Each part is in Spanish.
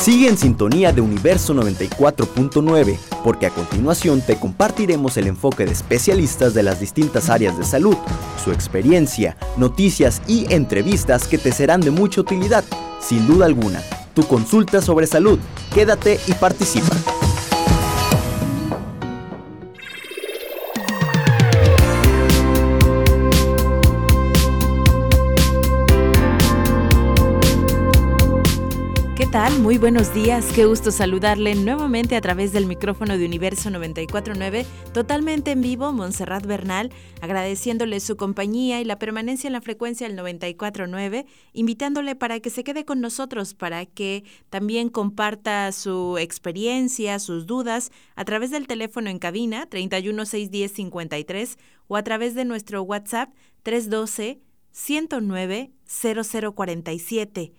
Sigue en sintonía de Universo 94.9, porque a continuación te compartiremos el enfoque de especialistas de las distintas áreas de salud, su experiencia, noticias y entrevistas que te serán de mucha utilidad. Sin duda alguna, tu consulta sobre salud. Quédate y participa. ¿Qué tal? Muy buenos días, qué gusto saludarle nuevamente a través del micrófono de Universo 94.9, totalmente en vivo, Montserrat Bernal, agradeciéndole su compañía y la permanencia en la frecuencia del 94.9, invitándole para que se quede con nosotros, para que también comparta su experiencia, sus dudas, a través del teléfono en cabina 31-610-53 o a través de nuestro WhatsApp 312-109-0047,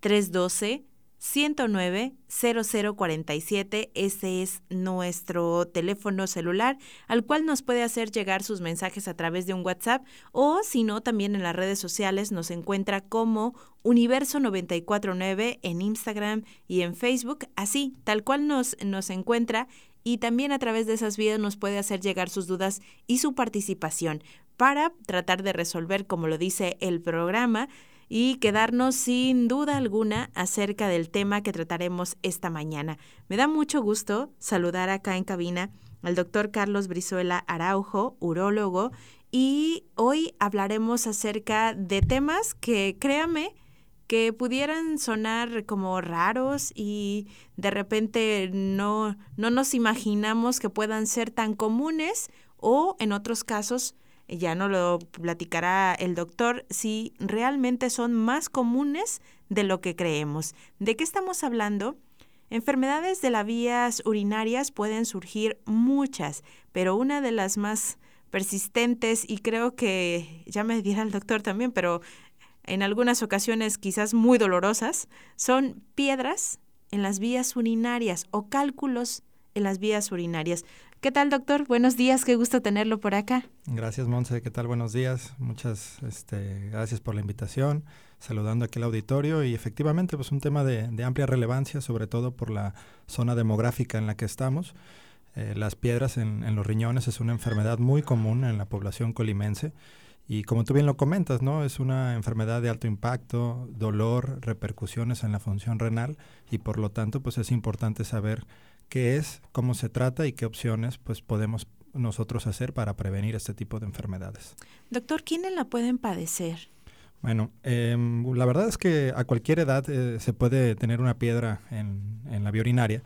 312-109-0047, ese es nuestro teléfono celular al cual nos puede hacer llegar sus mensajes a través de un WhatsApp o si no también en las redes sociales nos encuentra como Universo 94.9 en Instagram y en Facebook, así tal cual nos encuentra y también a través de esas vías nos puede hacer llegar sus dudas y su participación para tratar de resolver, como lo dice el programa, y quedarnos sin duda alguna acerca del tema que trataremos esta mañana. Me da mucho gusto saludar acá en cabina al doctor Carlos Brizuela Araujo, urólogo, y hoy hablaremos acerca de temas que, créame, que pudieran sonar como raros y de repente no nos imaginamos que puedan ser tan comunes o en otros casos ya no lo platicará el doctor, si realmente son más comunes de lo que creemos. ¿De qué estamos hablando? Enfermedades de las vías urinarias pueden surgir muchas, pero una de las más persistentes, y creo que ya me dirá el doctor también, pero en algunas ocasiones quizás muy dolorosas, son piedras en las vías urinarias o cálculos en las vías urinarias. ¿Qué tal, doctor? Buenos días, qué gusto tenerlo por acá. Gracias, Montse. ¿Qué tal? Buenos días. Muchas gracias por la invitación, saludando aquí al auditorio y efectivamente pues un tema de amplia relevancia, sobre todo por la zona demográfica en la que estamos. Las piedras en los riñones es una enfermedad muy común en la población colimense y como tú bien lo comentas, ¿no? Es una enfermedad de alto impacto, dolor, repercusiones en la función renal y por lo tanto pues es importante saber qué es, cómo se trata y qué opciones pues podemos nosotros hacer para prevenir este tipo de enfermedades. Doctor, ¿quiénes la pueden padecer? Bueno, la verdad es que a cualquier edad se puede tener una piedra en la vía urinaria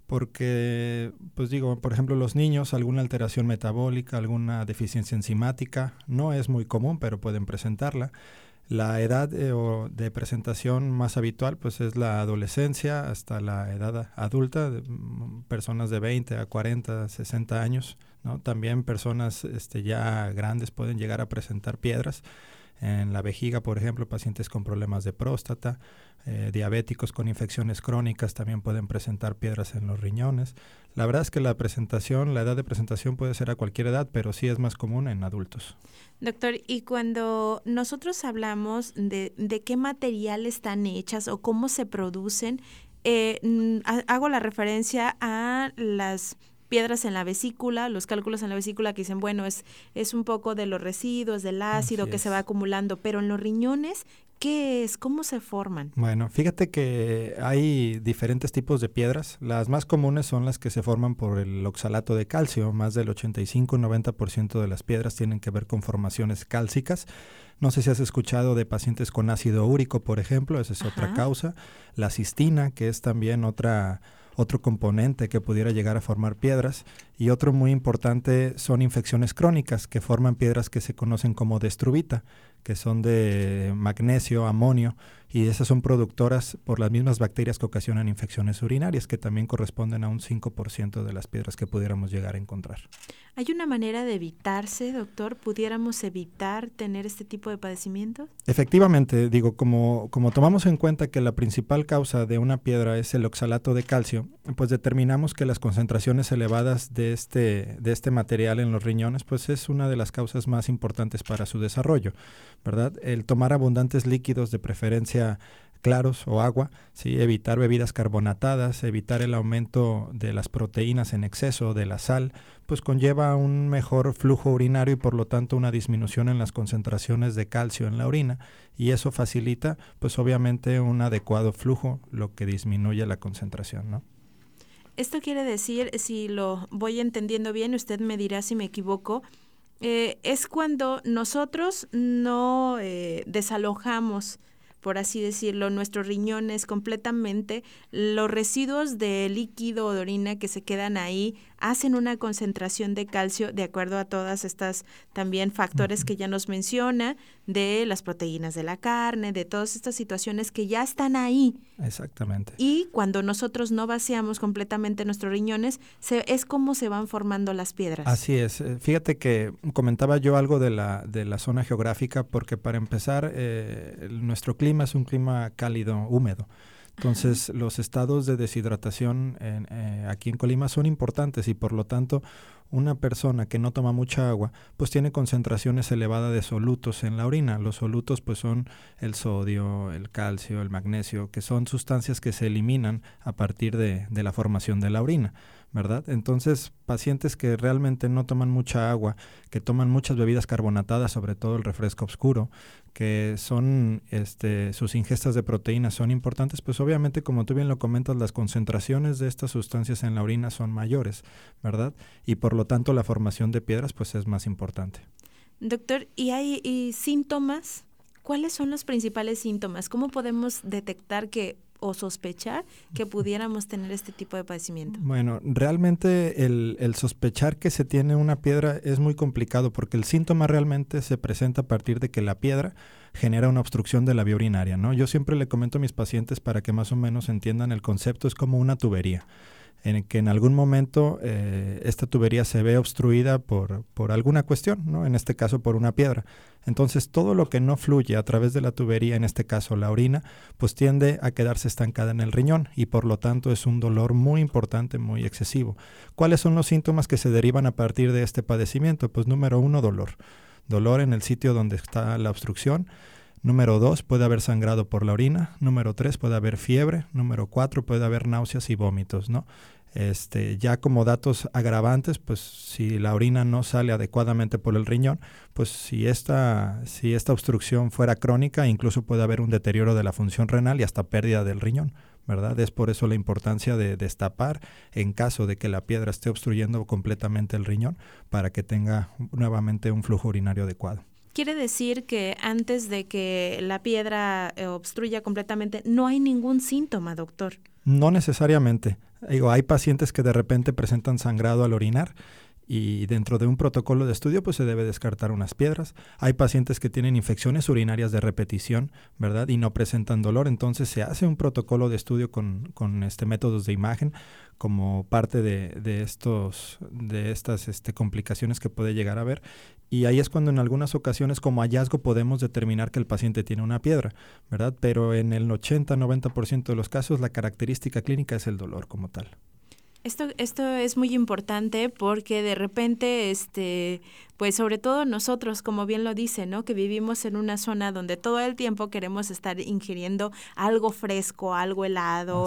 porque, pues digo, por ejemplo, los niños, alguna alteración metabólica, alguna deficiencia enzimática, no es muy común, pero pueden presentarla. La edad de presentación más habitual pues es la adolescencia hasta la edad adulta, personas de 20 a 40, 60 años, ¿no? También personas ya grandes pueden llegar a presentar piedras en la vejiga, por ejemplo, pacientes con problemas de próstata, diabéticos con infecciones crónicas también pueden presentar piedras en los riñones. La verdad es que la edad de presentación puede ser a cualquier edad, pero sí es más común en adultos. Doctor, y cuando nosotros hablamos de qué materiales están hechas o cómo se producen, hago la referencia a las piedras en la vesícula, los cálculos en la vesícula que dicen, bueno, es un poco de los residuos, del ácido que se va acumulando, pero en los riñones, ¿qué es? ¿Cómo se forman? Bueno, fíjate que hay diferentes tipos de piedras. Las más comunes son las que se forman por el oxalato de calcio. Más del 85-90% de las piedras tienen que ver con formaciones cálcicas. No sé si has escuchado de pacientes con ácido úrico, por ejemplo, esa es otra causa. La cistina, que es también otro componente que pudiera llegar a formar piedras, y otro muy importante son infecciones crónicas que forman piedras que se conocen como destruvita, que son de magnesio, amonio, y esas son productoras por las mismas bacterias que ocasionan infecciones urinarias, que también corresponden a un 5% de las piedras que pudiéramos llegar a encontrar. ¿Hay una manera de evitarse, doctor? ¿Pudiéramos evitar tener este tipo de padecimientos? Efectivamente, digo, como tomamos en cuenta que la principal causa de una piedra es el oxalato de calcio, pues determinamos que las concentraciones elevadas de este material en los riñones, pues es una de las causas más importantes para su desarrollo, ¿verdad? El tomar abundantes líquidos, de preferencia claros o agua, ¿sí? Evitar bebidas carbonatadas, evitar el aumento de las proteínas en exceso, de la sal, pues conlleva un mejor flujo urinario y por lo tanto una disminución en las concentraciones de calcio en la orina, y eso facilita pues obviamente un adecuado flujo, lo que disminuye la concentración, ¿no? Esto quiere decir, si lo voy entendiendo bien, usted me dirá si me equivoco, es cuando nosotros no desalojamos, por así decirlo, nuestros riñones completamente, los residuos de líquido o de orina que se quedan ahí hacen una concentración de calcio de acuerdo a todas estas también factores que ya nos menciona, de las proteínas de la carne, de todas estas situaciones que ya están ahí. Exactamente. Y cuando nosotros no vaciamos completamente nuestros riñones, es como se van formando las piedras. Así es. Fíjate que comentaba yo algo de la zona geográfica, porque para empezar, nuestro clima es un clima cálido, húmedo. Entonces, los estados de deshidratación aquí en Colima son importantes y por lo tanto una persona que no toma mucha agua pues tiene concentraciones elevadas de solutos en la orina. Los solutos pues son el sodio, el calcio, el magnesio, que son sustancias que se eliminan a partir de la formación de la orina, ¿verdad? Entonces, pacientes que realmente no toman mucha agua, que toman muchas bebidas carbonatadas, sobre todo el refresco oscuro, que son sus ingestas de proteínas son importantes, pues obviamente, como tú bien lo comentas, las concentraciones de estas sustancias en la orina son mayores, ¿verdad? Y por lo tanto la formación de piedras pues es más importante. Doctor, ¿y hay síntomas? ¿Cuáles son los principales síntomas? ¿Cómo podemos detectar o sospechar que pudiéramos tener este tipo de padecimiento? Bueno, realmente el sospechar que se tiene una piedra es muy complicado, porque el síntoma realmente se presenta a partir de que la piedra genera una obstrucción de la vía urinaria, ¿no? Yo siempre le comento a mis pacientes, para que más o menos entiendan el concepto, es como una tubería, en que en algún momento esta tubería se ve obstruida por alguna cuestión, ¿no? En este caso por una piedra. Entonces todo lo que no fluye a través de la tubería, en este caso la orina, pues tiende a quedarse estancada en el riñón y por lo tanto es un dolor muy importante, muy excesivo. ¿Cuáles son los síntomas que se derivan a partir de este padecimiento? Pues número 1, dolor. Dolor en el sitio donde está la obstrucción. Número 2, puede haber sangrado por la orina. Número 3, puede haber fiebre. Número 4, puede haber náuseas y vómitos, ¿no? Ya como datos agravantes, pues si la orina no sale adecuadamente por el riñón, pues si esta obstrucción fuera crónica, incluso puede haber un deterioro de la función renal y hasta pérdida del riñón, ¿verdad? Es por eso la importancia de destapar en caso de que la piedra esté obstruyendo completamente el riñón, para que tenga nuevamente un flujo urinario adecuado. ¿Quiere decir que antes de que la piedra obstruya completamente no hay ningún síntoma, doctor? No necesariamente. Hay pacientes que de repente presentan sangrado al orinar y dentro de un protocolo de estudio pues se debe descartar unas piedras. Hay pacientes que tienen infecciones urinarias de repetición, ¿verdad? Y no presentan dolor, entonces se hace un protocolo de estudio con métodos de imagen como parte de estas complicaciones que puede llegar a haber. Y ahí es cuando en algunas ocasiones como hallazgo podemos determinar que el paciente tiene una piedra, ¿verdad? Pero en el 80-90% de los casos la característica clínica es el dolor como tal. Esto es muy importante porque de repente, pues sobre todo nosotros, como bien lo dice, ¿no? Que vivimos en una zona donde todo el tiempo queremos estar ingiriendo algo fresco, algo helado,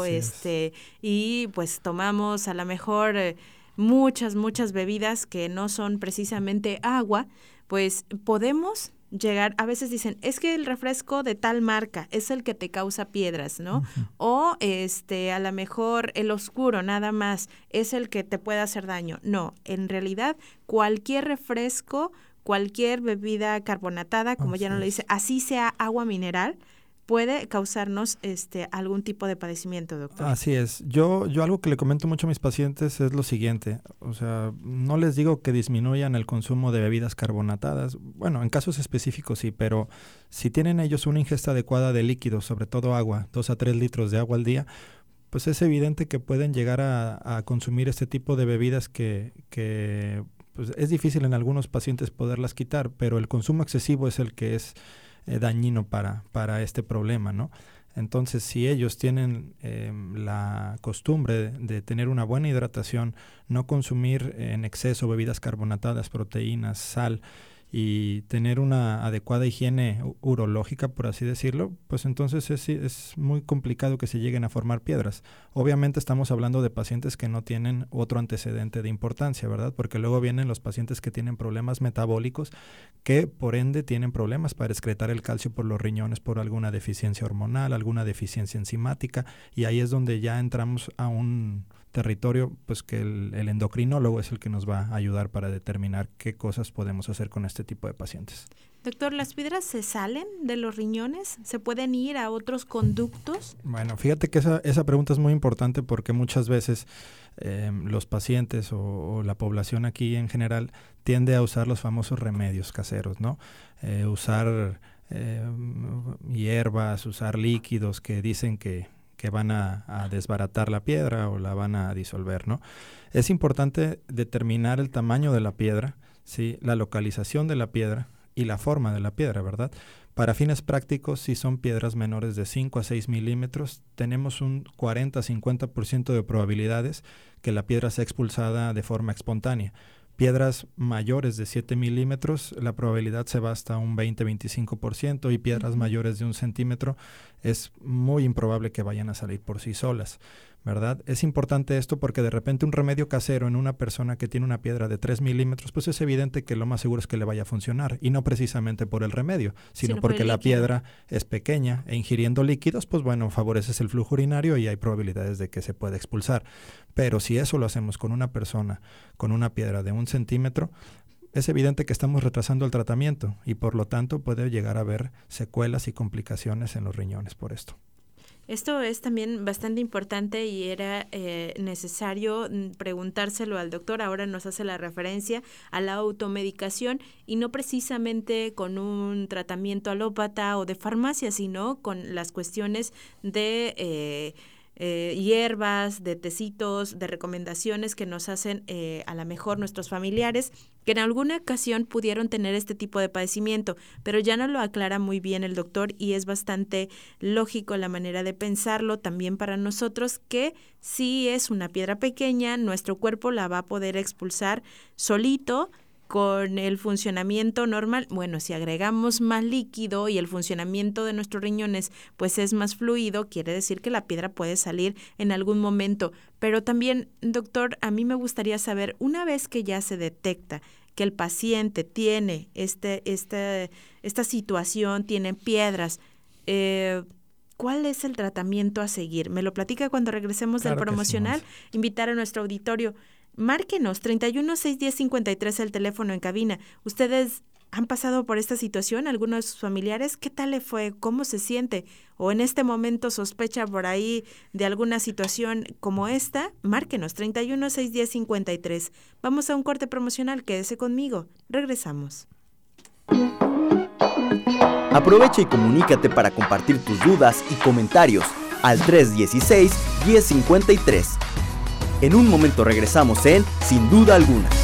y pues tomamos a lo mejor muchas bebidas que no son precisamente agua, pues podemos llegar, a veces dicen, es que el refresco de tal marca es el que te causa piedras, ¿no? Uh-huh. O a lo mejor el oscuro nada más es el que te puede hacer daño. No, en realidad cualquier refresco, cualquier bebida carbonatada, como ya no le dice, así sea agua mineral, puede causarnos algún tipo de padecimiento, doctor. Así es. Yo algo que le comento mucho a mis pacientes es lo siguiente. O sea, no les digo que disminuyan el consumo de bebidas carbonatadas. Bueno, en casos específicos sí, pero si tienen ellos una ingesta adecuada de líquidos, sobre todo agua, 2 a 3 litros de agua al día, pues es evidente que pueden llegar a consumir este tipo de bebidas que pues es difícil en algunos pacientes poderlas quitar, pero el consumo excesivo es el que es dañino para este problema, ¿no? Entonces, si ellos tienen la costumbre de tener una buena hidratación, no consumir en exceso bebidas carbonatadas, proteínas, sal, y tener una adecuada higiene urológica, por así decirlo, pues entonces es muy complicado que se lleguen a formar piedras. Obviamente estamos hablando de pacientes que no tienen otro antecedente de importancia, ¿verdad? Porque luego vienen los pacientes que tienen problemas metabólicos, que por ende tienen problemas para excretar el calcio por los riñones por alguna deficiencia hormonal, alguna deficiencia enzimática, y ahí es donde ya entramos a un territorio pues que el endocrinólogo es el que nos va a ayudar para determinar qué cosas podemos hacer con este tipo de pacientes. Doctor, ¿las piedras se salen de los riñones? ¿Se pueden ir a otros conductos? Bueno, fíjate que esa pregunta es muy importante porque muchas veces los pacientes o la población aquí en general tiende a usar los famosos remedios caseros, ¿no? Usar hierbas, usar líquidos que dicen que van a desbaratar la piedra o la van a disolver, ¿no? Es importante determinar el tamaño de la piedra, ¿sí? La localización de la piedra y la forma de la piedra, ¿verdad? Para fines prácticos, si son piedras menores de 5 a 6 milímetros, tenemos un 40-50% de probabilidades que la piedra sea expulsada de forma espontánea. Piedras mayores de 7 milímetros, la probabilidad se va hasta un 20-25%, y piedras mayores de 1 centímetro es muy improbable que vayan a salir por sí solas, ¿verdad? Es importante esto porque de repente un remedio casero en una persona que tiene una piedra de 3 milímetros, pues es evidente que lo más seguro es que le vaya a funcionar, y no precisamente por el remedio, sino porque la piedra es pequeña, e ingiriendo líquidos, pues bueno, favoreces el flujo urinario y hay probabilidades de que se pueda expulsar. Pero si eso lo hacemos con una persona con una piedra de 1 centímetro, es evidente que estamos retrasando el tratamiento y por lo tanto puede llegar a haber secuelas y complicaciones en los riñones por esto. Esto es también bastante importante y era necesario preguntárselo al doctor. Ahora nos hace la referencia a la automedicación y no precisamente con un tratamiento alópata o de farmacia, sino con las cuestiones de hierbas, de tecitos, de recomendaciones que nos hacen a lo mejor nuestros familiares que en alguna ocasión pudieron tener este tipo de padecimiento, pero ya no lo aclara muy bien el doctor y es bastante lógico la manera de pensarlo también para nosotros, que si es una piedra pequeña, nuestro cuerpo la va a poder expulsar solito con el funcionamiento normal. Bueno, si agregamos más líquido y el funcionamiento de nuestros riñones pues es más fluido, quiere decir que la piedra puede salir en algún momento. Pero también, doctor, a mí me gustaría saber, una vez que ya se detecta que el paciente tiene esta situación, tiene piedras, ¿cuál es el tratamiento a seguir? ¿Me lo platica cuando regresemos del promocional? Sí, invitar a nuestro auditorio. Márquenos, 31-610-53 el teléfono en cabina. ¿Ustedes han pasado por esta situación? ¿Algunos de sus familiares? ¿Qué tal le fue? ¿Cómo se siente? ¿O en este momento sospecha por ahí de alguna situación como esta? Márquenos, 31-610-53. Vamos a un corte promocional, quédese conmigo. Regresamos. Aprovecha y comunícate para compartir tus dudas y comentarios al 316-1053. En un momento regresamos en Sin Duda Alguna.